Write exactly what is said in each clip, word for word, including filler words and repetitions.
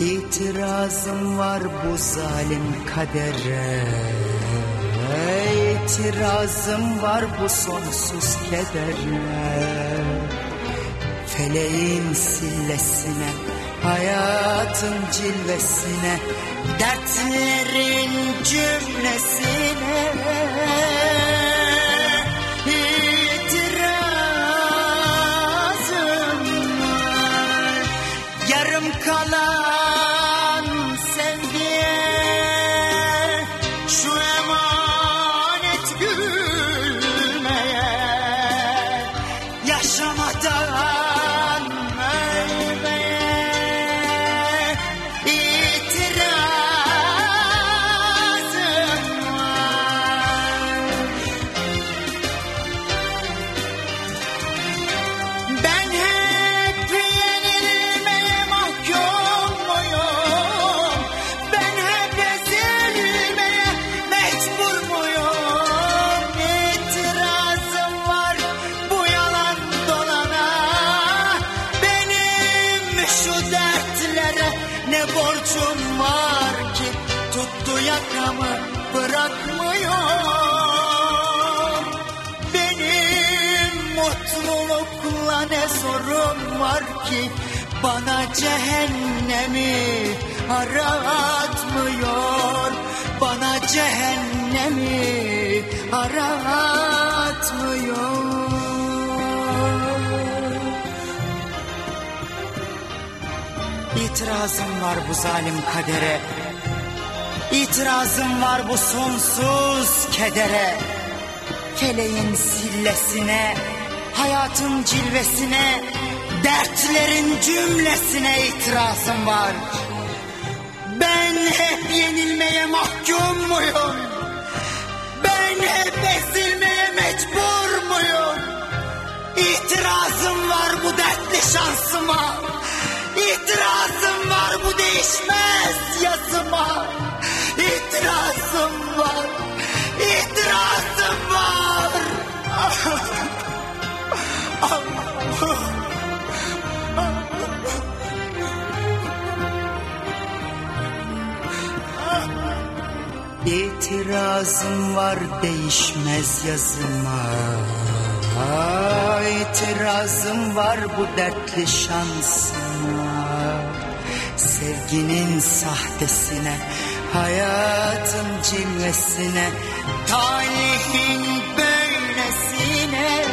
İtirazım var bu zalim kadere, İtirazım var bu sonsuz kedere. Feleğin sillesine, hayatın cilvesine, dertlerin cümlesine itirazım var. Yarım kalan sevgiye şu emanet gülmeye, yaşamadan ne borcum var ki tuttu yakamı bırakmıyor. Benim mutlulukla ne zorum var ki bana cehennemi aratmıyor. Bana cehennemi aratmıyor. İtirazım var bu zalim kadere, İtirazım var bu sonsuz kedere. Feleğin sillesine, hayatın cilvesine, dertlerin cümlesine itirazım var. Ben hep yenilmeye mahkum muyum? Ben hep ezilmeye mecbur muyum? İtirazım var bu dertli şansıma, İtirazım var bu değişmez yazıma. İtirazım var, itirazım var. İtirazım var değişmez yazıma. İtirazım var bu dertli şansıma. Sevginin sahtesine, hayatın cilvesine, talihin böylesine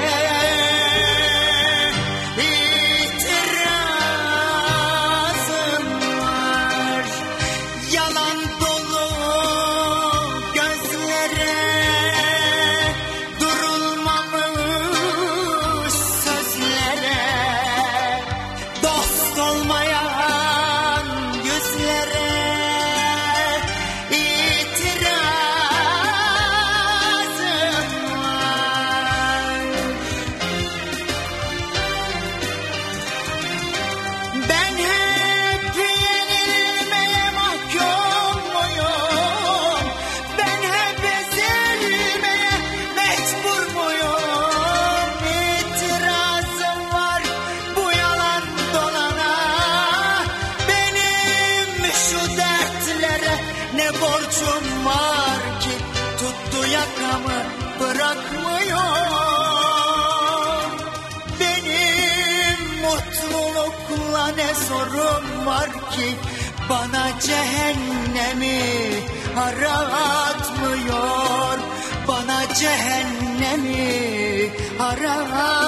itirazım var. Yalan dolu gözlere, durulmamış sözlere, dost olmayan yüzlere itirazım var. Ben hep yenilmeye mahkum muyum? Ben hep ezilmeye mecbur muyum? İtirazım var bu yalan dolana. Benim şu dertlere ne borcum var ki tuttu yakamı bırakmıyor. Benim mutlulukla ne zorum var ki bana cehennemi aratmıyor. Bana cehennemi aratmıyor.